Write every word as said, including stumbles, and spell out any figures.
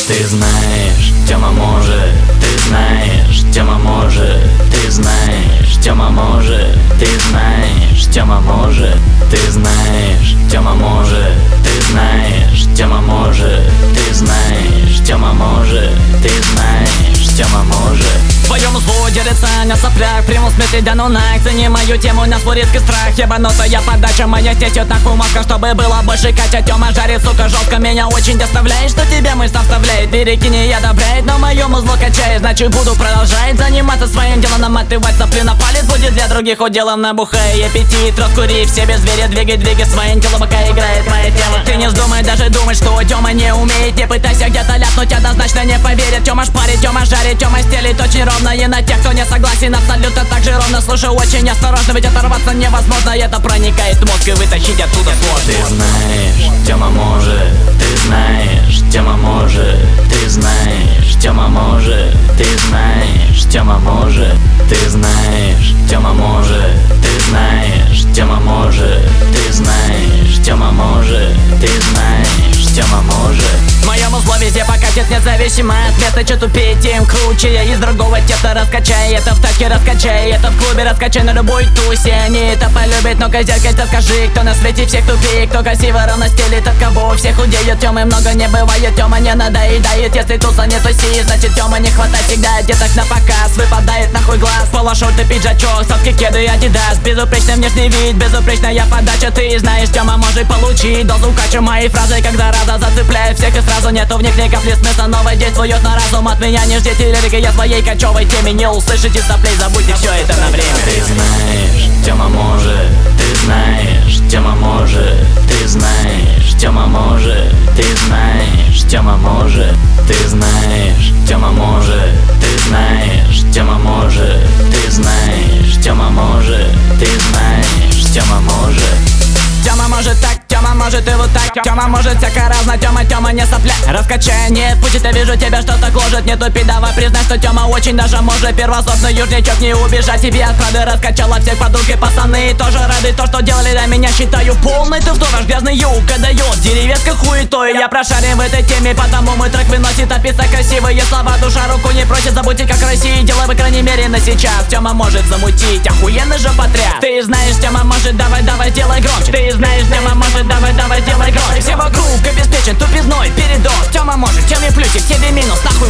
ты знаешь, Тёма может, ты знаешь, Тёма может, ты знаешь, Тёма может, ты знаешь, Тёма может, ты знаешь, Тёма может, ты знаешь, Тёма может, ты знаешь, Тёма может, ты знаешь, Тёма может. В твоем злу делится на соплях, в прямом смысле да ну нах. Занимаю тему на свой риск и страх. Ебанутая подача моя здесь вот нахуй мозга, чтобы было больше. Катя Тёма жарит, сука, жестко меня очень доставляет, что тебя мысль вставляет. Береги не одобряет, но мою музло качает. Значит буду продолжать заниматься своим делом. Наматывать сопли на палец будет для других уделом. Набухай аппетит, раскурив себе зверя. Двигай, двигай своим телом, пока играет моя тема. Ты не вздумай даже думать, что Тёма не умеет. Не пытайся где-то ляпнуть, однозначно не поверит. Тёма шпарит, Тёма жарит, Тёма стелит очень ровно. И на тех, кто не согласен, абсолютно так же ровно. Слушай очень осторожно, ведь оторваться невозможно. Это проникает в мозг и вытащить оттуда сложно. Ты знаешь, Тёма может, ты знаешь, Тёма может, ты знаешь, Тёма может, ты знаешь, Тёма может, ты знаешь, Тёма может, ты знаешь, Тёма может, ты знаешь, Тёма может, ты знаешь, Тёма может. Мое музло везде покатит, независимо от места. Че тупее, тем круче. Я из другого теста раскачай. Это в таке раскачай, это в клубе раскачай. На любой тусе они это полюбят. Но-ка, зеркальце, скажи, кто на свете всех тупее. Кто красиво ровно стелит, от кого всех худеют. Тёмы много не бывает, Тёма не надоедает. Если туса не туси, значит Тёма не хватает всегда. Деток на показ, выпадает нахуй глаз. Полошорт и пиджачок, соски, кеды, адидас. Безупречный внешний вид, безупречная подача. Ты знаешь, Тёма может получить дозу кача. Мои фразы, как зараза, зацепляет всех и сразу. Нету в них ни капли смысла, новое действует на разум. От меня не ждите лирики, я своей кочевой теме. Не услышите соплей, забудьте все это на время. Ты знаешь, Тёма может, ты знаешь, Тёма может, ты знаешь, Тёма может, ты знаешь, Тёма может, ты знаешь, Тёма может, ты знаешь, Тёма может, ты знаешь, Тёма может, ты знаешь, Тёма может. Тёма может так, Тёма может и вот так. Тёма может всяко разно, Тёма, Тёма не сопля. Раскачай, не пучит, я вижу тебя, что-то гложет. Не тупи, давай признай, что Тёма очень даже может. Первосортный южничок, не убежать тебе от правды. Раскачала всех подруг и пацаны тоже рады. То, что делали для меня, считаю полный. Ты вдоваш, грязный юг, дает деревенской хуетой. Я прошарен в этой теме, потому мой трек выносит описать красивые слова. Душа руку не просит, забудьте как России. Делай, по крайней мере, на сейчас. Тёма может замутить, охуенный же потряс. Ты знаешь, Тёма может, давай, давай, делай громче. Ты знаешь, Тёма может, давай, давай, делай громче. Все вокруг обеспечен тупизной передоз. Тёма может, Тёме плюсик, тебе минус, нахуй